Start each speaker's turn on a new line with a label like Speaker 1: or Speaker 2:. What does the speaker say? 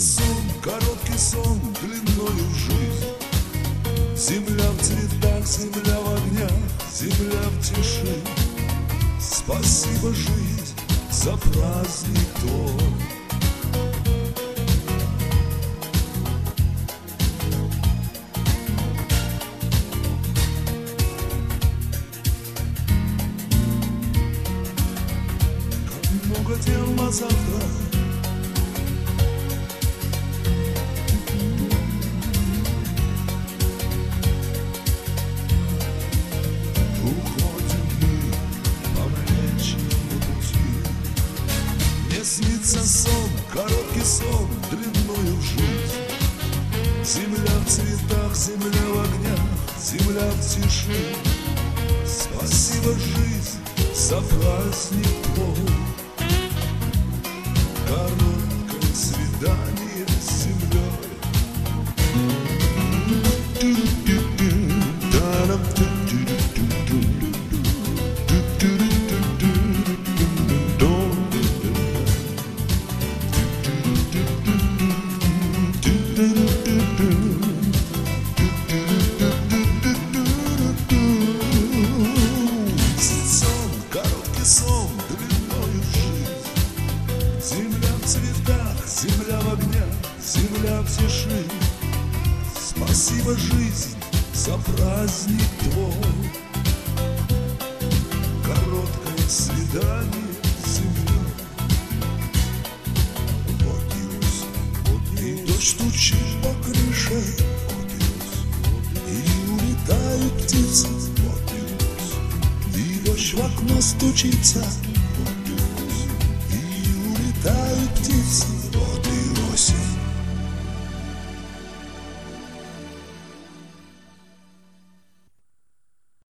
Speaker 1: сон, короткий сон, длиною в жизнь. Земля в цветах, земля в огнях, земля в тиши. Спасибо, жизнь, за праздник твой. Как много дел на завтра. Снится сон, короткий сон, длиною в жизнь. Земля в цветах, земля в огнях, земля в тиши. Спасибо, жизнь, за праздник твой. Короткое свидание с землей. Сон длиною в жизнь. Земля в цветах, земля в огнях, земля в тиши. Спасибо, жизнь, за праздник твой. Короткое свидание с землей. Вот и дождь стучит по крыше, и улетают птицы. Дождь в окно стучится, и улетают птицы.